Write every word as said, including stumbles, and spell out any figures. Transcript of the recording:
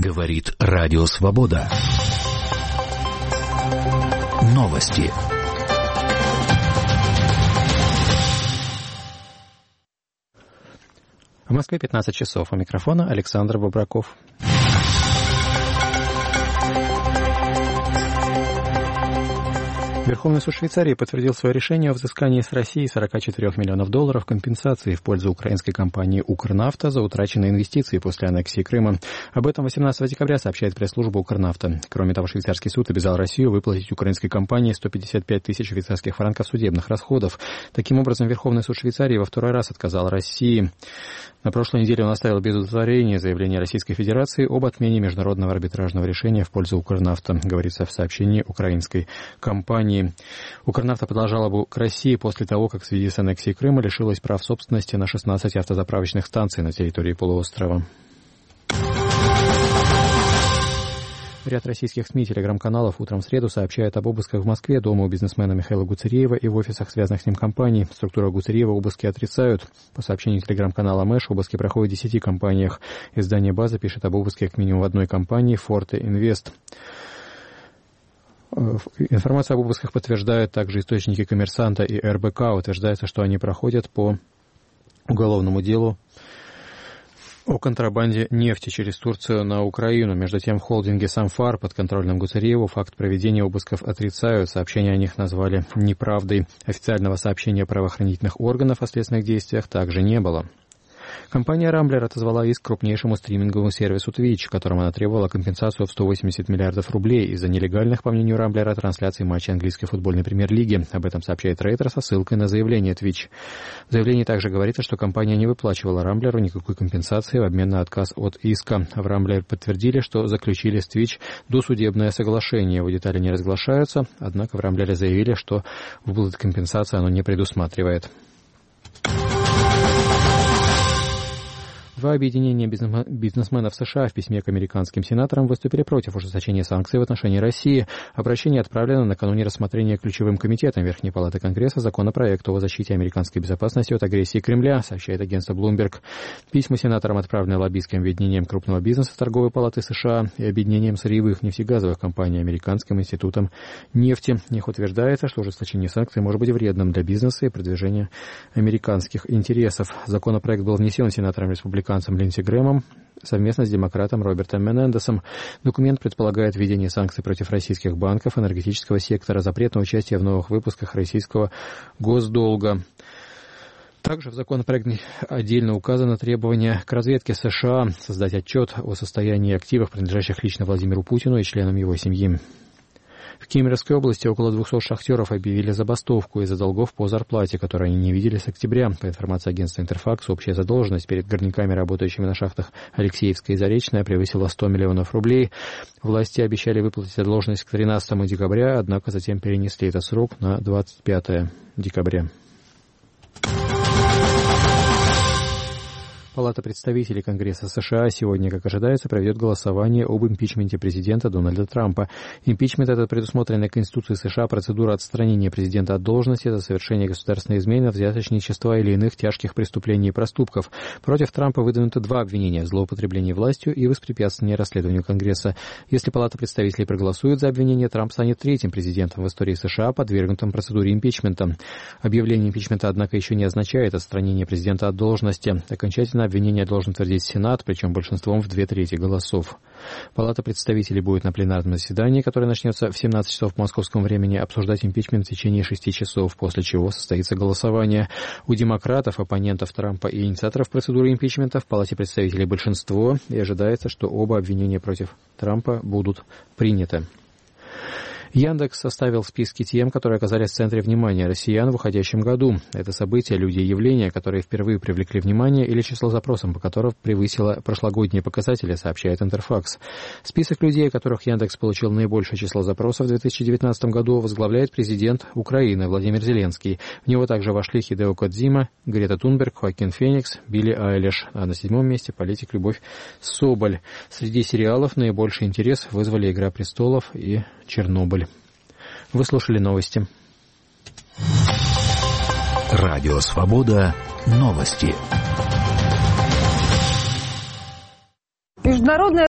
Говорит Радио Свобода. Новости. В Москве пятнадцать часов. У микрофона Александр Бобраков. Верховный суд Швейцарии подтвердил свое решение о взыскании с России сорок четыре миллионов долларов компенсации в пользу украинской компании «Укрнафта» за утраченные инвестиции после аннексии Крыма. Об этом восемнадцатого декабря сообщает пресс-служба «Укрнафта». Кроме того, швейцарский суд обязал Россию выплатить украинской компании сто пятьдесят пять тысяч швейцарских франков судебных расходов. Таким образом, Верховный суд Швейцарии во второй раз отказал России. На прошлой неделе он оставил без удовлетворения заявление Российской Федерации об отмене международного арбитражного решения в пользу «Укрнафта», говорится в сообщении украинской компании. «Укрнафта» подала жалобу к России после того, как в связи с аннексией Крыма лишилась прав собственности на шестнадцать автозаправочных станций на территории полуострова. Ряд российских СМИ и телеграм-каналов утром в среду сообщают об обысках в Москве, дома у бизнесмена Михаила Гуцериева и в офисах связанных с ним компаний. Структура Гуцериева обыски отрицают. По сообщению телеграм-канала Мэш, обыски проходят в десяти компаниях. Издание «База» пишет об обыске как минимум в одной компании «Форте Инвест». Информацию об обысках подтверждают также источники «Коммерсанта» и эр бэ ка. Утверждается, что они проходят по уголовному делу о контрабанде нефти через Турцию на Украину. Между тем, в холдинге «Самфар» под контролем Гуцериеву факт проведения обысков отрицают. Сообщения о них назвали неправдой. Официального сообщения правоохранительных органов о следственных действиях также не было. Компания «Рамблер» отозвала иск крупнейшему стриминговому сервису Twitch, которому она требовала компенсацию в сто восемьдесят миллиардов рублей из-за нелегальных, по мнению «Рамблера», трансляций матчей английской футбольной премьер-лиги. Об этом сообщает Рейтер со ссылкой на заявление Twitch. В заявлении также говорится, что компания не выплачивала «Рамблеру» никакой компенсации в обмен на отказ от иска. В «Рамблер» подтвердили, что заключили с Twitch досудебное соглашение. Его детали не разглашаются, однако в «Рамблере» заявили, что выплаты компенсации оно не предусматривает. Два объединения бизнесменов США в письме к американским сенаторам выступили против ужесточения санкций в отношении России. Обращение отправлено накануне рассмотрения ключевым комитетом Верхней Палаты Конгресса законопроекта о защите американской безопасности от агрессии Кремля, сообщает агентство Bloomberg. Письма сенаторам отправлены лоббистским объединением крупного бизнеса Торговой палаты США и объединением сырьевых нефтегазовых компаний Американским институтом нефти. В них утверждается, что ужесточение санкций может быть вредным для бизнеса и продвижения американских интересов. Законопроект был внесен сенатором-республиканцем Линдси Грэмом совместно с демократом Робертом Менендесом. Документ предполагает введение санкций против российских банков, энергетического сектора, запрет на участие в новых выпусках российского госдолга. Также в законопроекте отдельно указано требование к разведке США создать отчет о состоянии активов, принадлежащих лично Владимиру Путину и членам его семьи. В Кемеровской области около двухсот шахтеров объявили забастовку из-за долгов по зарплате, которые они не видели с октября. По информации агентства «Интерфакс», общая задолженность перед горняками, работающими на шахтах Алексеевская и Заречная, превысила сто миллионов рублей. Власти обещали выплатить задолженность к тринадцатому декабря, однако затем перенесли этот срок на двадцать пятое декабря. Палата представителей Конгресса США сегодня, как ожидается, проведет голосование об импичменте президента Дональда Трампа. Импичмент – это предусмотренная Конституцией США процедура отстранения президента от должности за совершение государственной измены, взяточничества или иных тяжких преступлений и проступков. Против Трампа выдвинуты два обвинения – в злоупотреблении властью и воспрепятствовании расследованию Конгресса. Если Палата представителей проголосует за обвинение, Трамп станет третьим президентом в истории США, подвергнутым процедуре импичмента. Объявление импичмента, однако, еще не означает отстранение президента от должности. Окончательно обвинение должен утвердить Сенат, причем большинством в две трети голосов. Палата представителей будет на пленарном заседании, которое начнется в семнадцать часов по московскому времени, обсуждать импичмент в течение шести часов, после чего состоится голосование. У демократов, оппонентов Трампа и инициаторов процедуры импичмента в Палате представителей большинство, и ожидается, что оба обвинения против Трампа будут приняты. Яндекс составил списки тем, которые оказались в центре внимания россиян в уходящем году. Это события, люди и явления, которые впервые привлекли внимание, или число запросов, по которым превысило прошлогодние показатели, сообщает Интерфакс. Список людей, о которых Яндекс получил наибольшее число запросов в две тысячи девятнадцатом году, возглавляет президент Украины Владимир Зеленский. В него также вошли Хидео Кодзима, Грета Тунберг, Хоакин Феникс, Билли Айлиш. А на седьмом месте политик Любовь Соболь. Среди сериалов наибольший интерес вызвали «Игра престолов» и «Чернобыль». Вы слушали новости. Радио Свобода. Новости. Международная